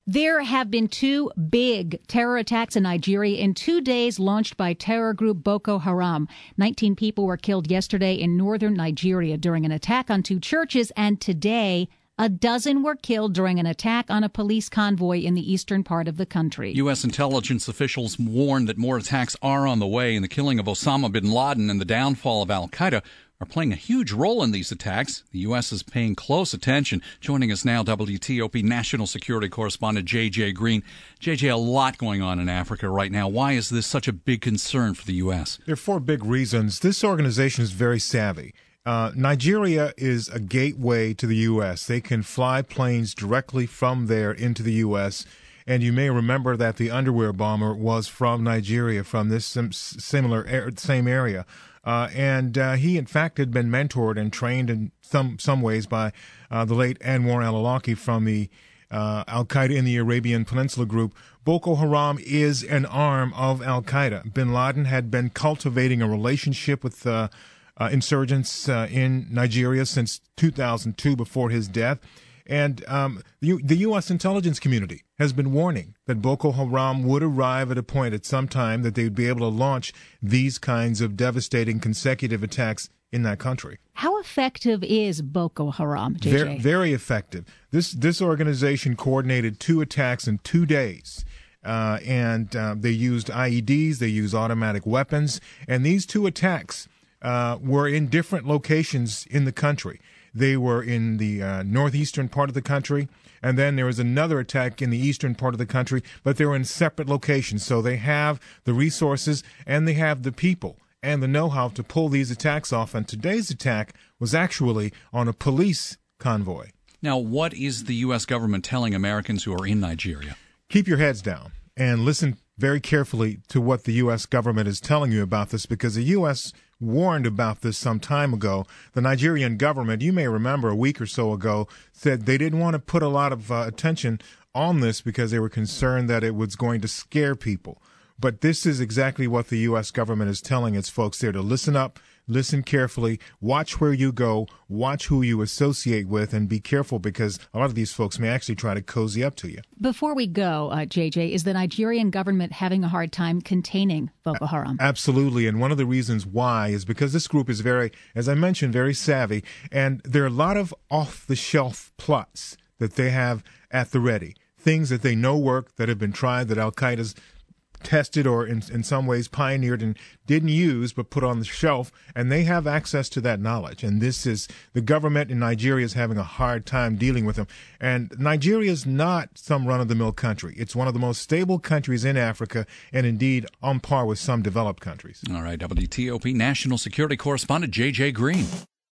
There have been two big terror attacks in Nigeria in 2 days launched by terror group Boko Haram. 19 people were killed yesterday in northern Nigeria during an attack on two churches, and today a dozen were killed during an attack on a police convoy in the eastern part of the country. U.S. intelligence officials warn that more attacks are on the way, and the killing of Osama bin Laden and the downfall of al-Qaeda are playing a huge role in these attacks. The U.S. is paying close attention. Joining us now, WTOP national security correspondent J.J. Green. J.J., a lot going on in Africa right now. Why is this such a big concern for the U.S.? There are four big reasons. This organization is very savvy. Nigeria is a gateway to the U.S. They can fly planes directly from there into the U.S., and you may remember that the underwear bomber was from Nigeria, from this same area. And he, in fact, had been mentored and trained in some ways by the late Anwar al-Awlaki from the al-Qaeda in the Arabian Peninsula group. Boko Haram is an arm of al-Qaeda. Bin Laden had been cultivating a relationship with insurgents in Nigeria since 2002, before his death. And the U.S. intelligence community has been warning that Boko Haram would arrive at a point at some time that they would be able to launch these kinds of devastating consecutive attacks in that country. How effective is Boko Haram, JJ? Very, very effective. This organization coordinated 2 attacks in 2 days. And they used IEDs, they used automatic weapons, and these 2 attacks were in different locations in the country. They were in the northeastern part of the country, and then there was another attack in the eastern part of the country, but they were in separate locations. So they have the resources and they have the people and the know-how to pull these attacks off. And today's attack was actually on a police convoy. Now, what is the U.S. government telling Americans who are in Nigeria? Keep your heads down and listen very carefully to what the U.S. government is telling you about this, because the U.S. warned about this some time ago. The Nigerian government, you may remember a week or so ago, said they didn't want to put a lot of attention on this because they were concerned that it was going to scare people. But this is exactly what the U.S. government is telling its folks there, to listen up, listen carefully, watch where you go, watch who you associate with, and be careful, because a lot of these folks may actually try to cozy up to you. Before we go, JJ, is the Nigerian government having a hard time containing Boko Haram? Absolutely, and one of the reasons why is because this group is very, as I mentioned, very savvy, and there are a lot of off-the-shelf plots that they have at the ready, things that they know work, that have been tried, that al-Qaeda's tested or in some ways pioneered and didn't use but put on the shelf, and they have access to that knowledge. And this is, the government in Nigeria is having a hard time dealing with them. And Nigeria is not some run-of-the-mill country. It's one of the most stable countries in Africa, and indeed on par with some developed countries. All right, WTOP national security correspondent J.J. Green.